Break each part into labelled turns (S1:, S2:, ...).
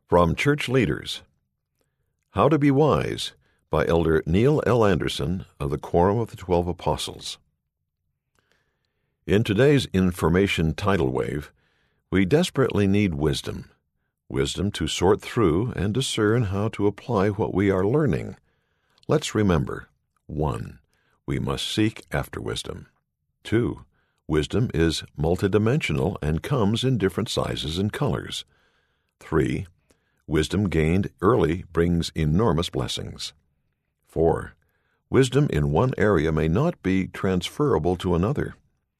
S1: From Church Leaders, How to Be Wise, by Elder Neil L. Anderson of the Quorum of the 12 Apostles. In today's information tidal wave, we desperately need wisdom to sort through and discern how to apply what we are learning. Let's remember, 1. We must seek after wisdom. 2. Wisdom is multidimensional and comes in different sizes and colors. 3. Wisdom gained early brings enormous blessings. 4. Wisdom in one area may not be transferable to another.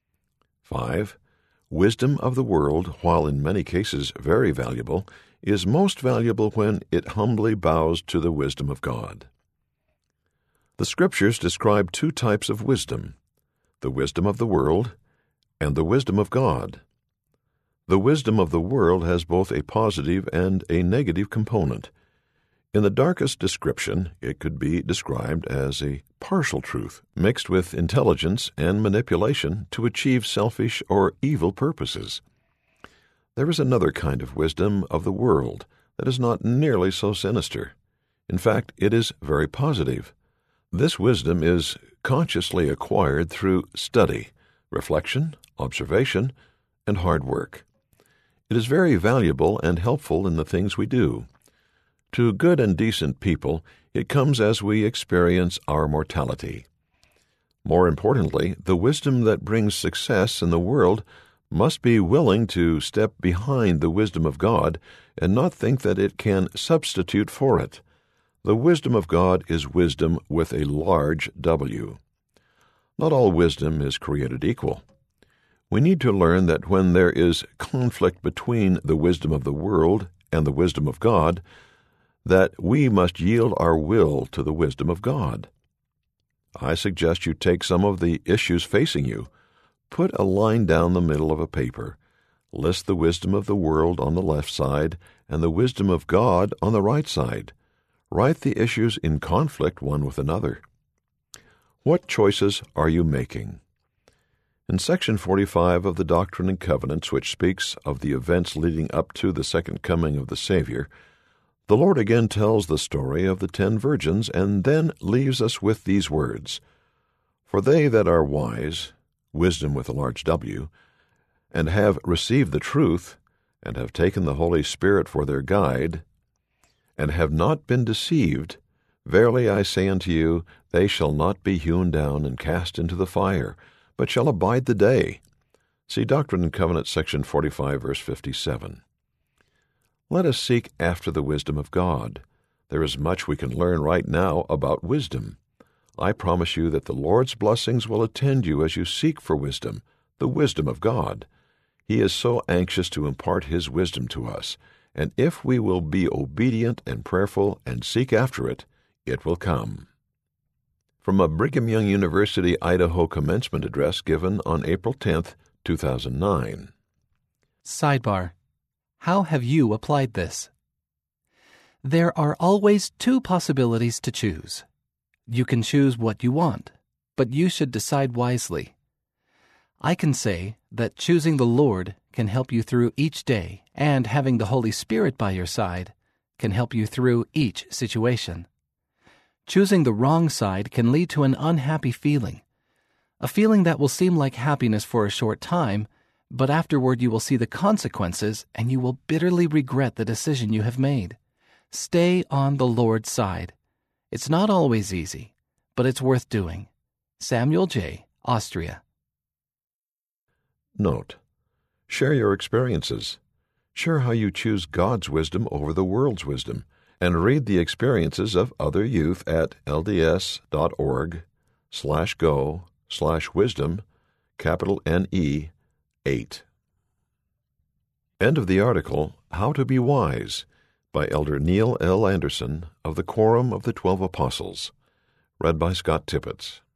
S1: 5. Wisdom of the world, while in many cases very valuable, is most valuable when it humbly bows to the wisdom of God. The Scriptures describe two types of wisdom, the wisdom of the world and the wisdom of God. The wisdom of the world has both a positive and a negative component. In the darkest description, it could be described as a partial truth mixed with intelligence and manipulation to achieve selfish or evil purposes. There is another kind of wisdom of the world that is not nearly so sinister. In fact, it is very positive. This wisdom is consciously acquired through study, reflection, observation, and hard work. It is very valuable and helpful in the things we do. To good and decent people, it comes as we experience our mortality. More importantly, the wisdom that brings success in the world must be willing to step behind the wisdom of God and not think that it can substitute for it. The wisdom of God is wisdom with a large W. Not all wisdom is created equal. We need to learn that when there is conflict between the wisdom of the world and the wisdom of God, that we must yield our will to the wisdom of God. I suggest you take some of the issues facing you, put a line down the middle of a paper, list the wisdom of the world on the left side and the wisdom of God on the right side. Write the issues in conflict one with another. What choices are you making? In Section 45 of the Doctrine and Covenants, which speaks of the events leading up to the second coming of the Savior, the Lord again tells the story of the 10 virgins and then leaves us with these words, "For they that are wise, wisdom with a large W, and have received the truth, and have taken the Holy Spirit for their guide, and have not been deceived, verily I say unto you, they shall not be hewn down and cast into the fire, but shall abide the day." See Doctrine and Covenants, section 45, verse 57. Let us seek after the wisdom of God. There is much we can learn right now about wisdom. I promise you that the Lord's blessings will attend you as you seek for wisdom, the wisdom of God. He is so anxious to impart His wisdom to us, and if we will be obedient and prayerful and seek after it, it will come. From a Brigham Young University, Idaho commencement address given on April 10, 2009.
S2: Sidebar. How have you applied this? There are always two possibilities to choose. You can choose what you want, but you should decide wisely. I can say that choosing the Lord can help you through each day, and having the Holy Spirit by your side can help you through each situation. Choosing the wrong side can lead to an unhappy feeling, a feeling that will seem like happiness for a short time, but afterward you will see the consequences and you will bitterly regret the decision you have made. Stay on the Lord's side. It's not always easy, but it's worth doing. Samuel J., Austria.
S1: Note: share your experiences. Share how you choose God's wisdom over the world's wisdom, and read the experiences of other youth at lds.org/go/wisdom, capital NE 8. End of the article, How to Be Wise, by Elder Neil L. Anderson of the Quorum of the 12 Apostles. Read by Scott Tippett.